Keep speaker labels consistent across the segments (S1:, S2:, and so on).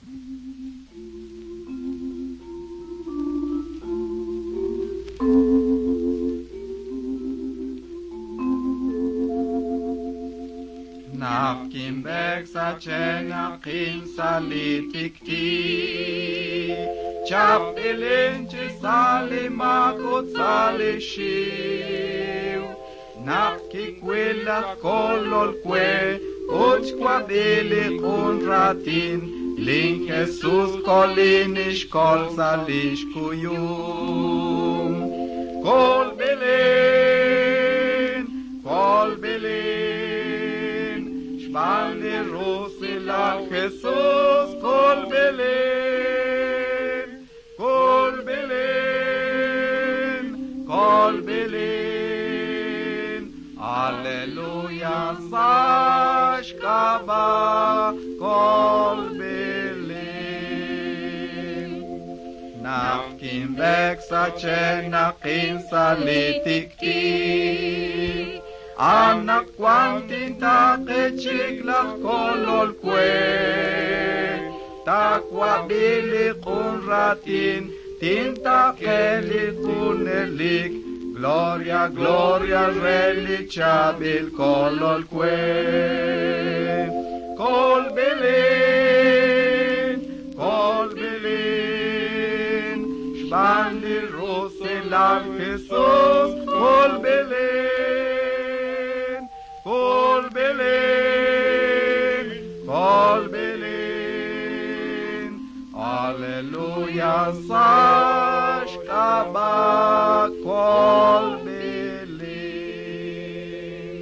S1: Nakim bek sa chena kin salitikti Chap ilinchi salimakot salishiv Naki kwila kolol kwe Uch kwa bili kunratin Link Jesus kolinish kol salish kuyum Kol bilin Shvali rusila Jesus kol bilin Alleluia sashkaba kol bilin Nakim bek sa chenakin salitikti Anak kwantin takechik lak kolol kwe Takwa bili kunratin Tinta keli kunelik Gloria, gloria, relichabil kolol kwe Kol bilin Shbandi rusilam Jesus Kol bilin Alleluia sashkaba kol bilin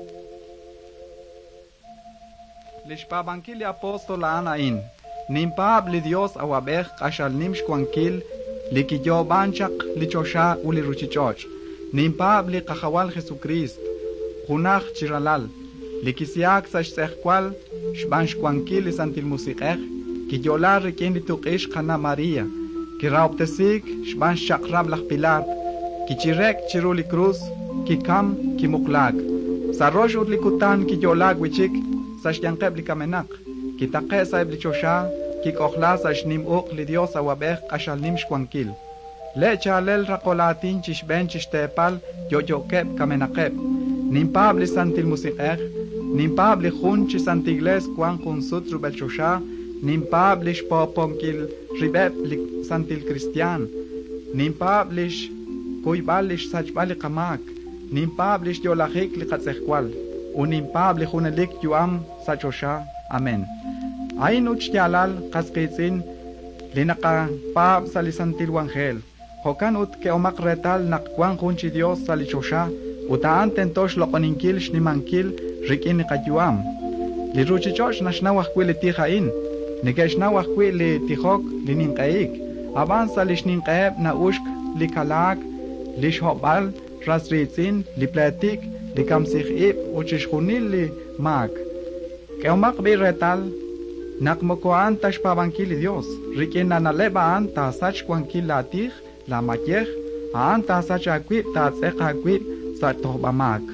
S1: Lishpabankil apóstol Anain Nimpab li Dios awabech ashal nimsh kwankil Likiyo banchak lichosha uli ruchichoch Nimpab li kahawal Jesucrist Junach chiralal Likisiak sashsechkwal Shbansh kwankil isantil musikech Kiyolar rikin lituqish Kana Maria Kirauptesik Shbansh shakrab lach Pilat Kichirek chiruli cruz Kikam kimuklag Sarosh likutan kiyolag wichik Sashyanqeb likamenak Kitaqe saib lichosha Kikochla sashnim uq li Dios awabech ashal nimsh kwankil Lecha alel raqolatin chishben chishtepal Yoyokeb kamenakeb Nimpab li santil musikech Nimpab li jun chisantigles kwan kunsut rubel chosha Nimpab li shpoponkil ribeb li santil cristian Nimpab li kuybal li sachbal li qamak Nimpab li yolahik li qatzechkwal Unimpab li junelik yuam sachosha Amen Ain uchtialal qasqitzin Linaka pab salisantil wangel Hokan ut ke omak retal nakwan junchi Dios salichosha Utaan tentosh loqoninkil shnimankil rikin qayuam Li ruchichosh nashnawah kwili tihain Nikeshnawah kwili tihok lininqaik Avanza lishninqaeb na ushk li kalak Lishhobal rasritzin li platik li kamsikhib uchishjunil li mak Ke omak bi retal Nakmokoan tashpabankil Dios rikin nanaleba anta sach kwankil latich la makiech anta sach akwib ta tsek akwib sa tohbamak